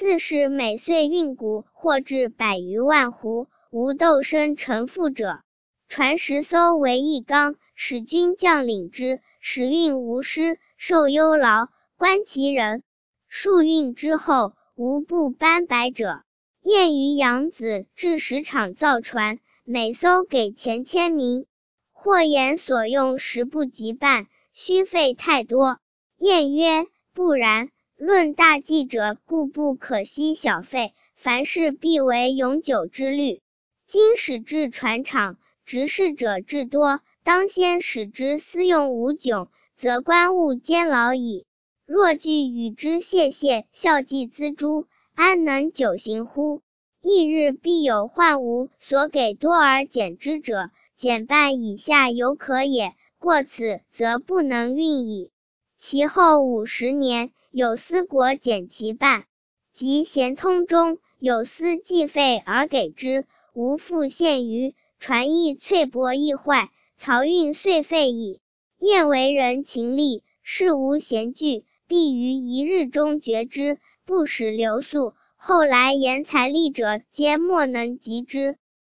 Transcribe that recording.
四是每岁运谷或至100余万斛，无斗升臣赋者，传10艘为一纲，使军将领之，使运无失，受忧劳，观其人。数运之后，无不斑白者。晏于养子至10场造船，每艘给钱签名。或言所用时不及半，须费太多。晏曰：不然，论大计者，故不可惜小费，凡事必为永久之律。今使至船厂，执事者至多，当先使之私用无窘，则官务监牢矣。若具与之谢孝济资诸，安能久行乎？翌日必有患无所给多而减之者，减半以下犹可也，过此则不能运矣。其后50年，有司国减其半。及咸通中，有司计费而给之，无复现余，船亦脆帛易坏，漕运遂废矣。晏为人勤力，事无闲惧，必于一日中决之，不使流宿。后来言财力者，皆莫能及之。